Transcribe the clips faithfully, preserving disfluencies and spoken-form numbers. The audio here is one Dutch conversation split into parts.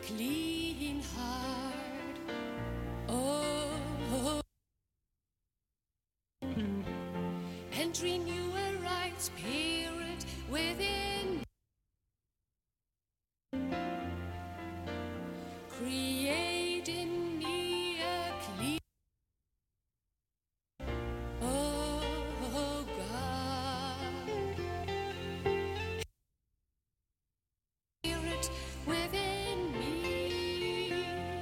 clean heart. Oh, and renew a right spirit within. Create in me a clean. Oh God, spirit within me.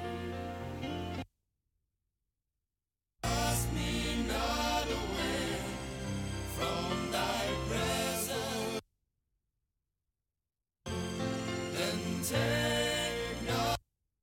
Cast me not away from thy presence, and take not.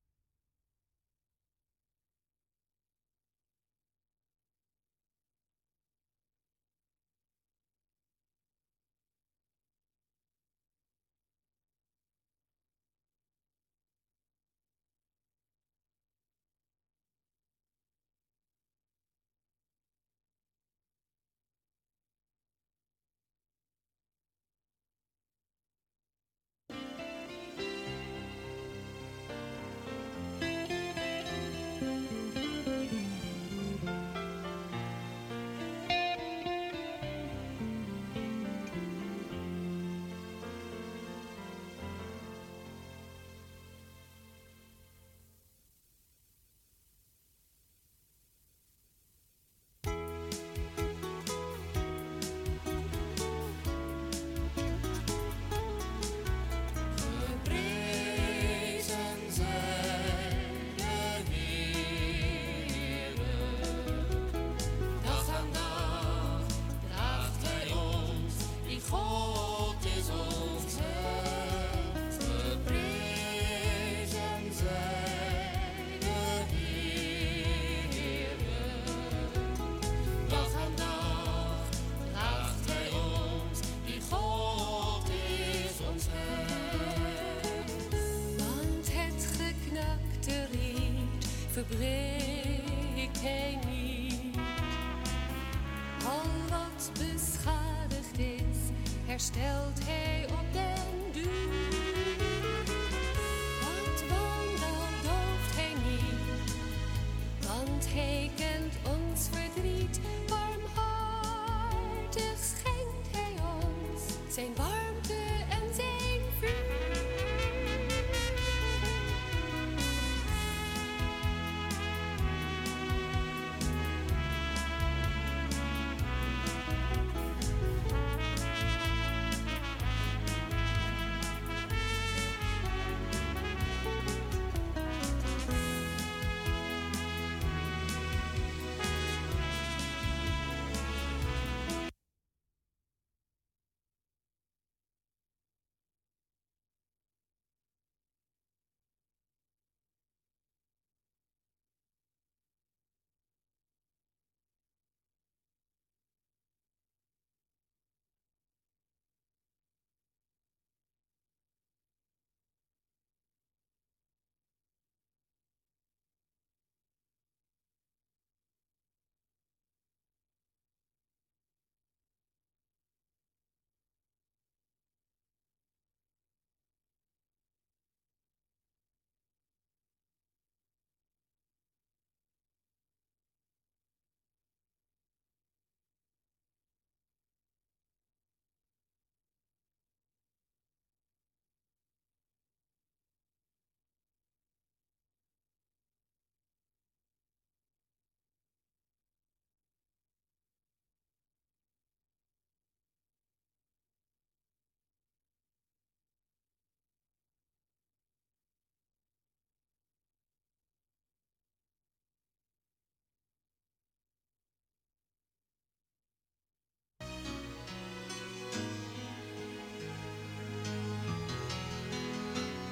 Geprezen zij de Heere, dag aan dag draagt Hij ons, die God is ons held. Geprezen zij de Heere, dag aan dag draagt Hij ons, die God is ons held. Want het geknakte riet verbreekt Hij niet. Al wat beschadigd is, herstelt Hij op den duur. Want wandel dooft Hij niet, want Hij kent ons verdriet. Warmhartig schenkt Hij ons zijn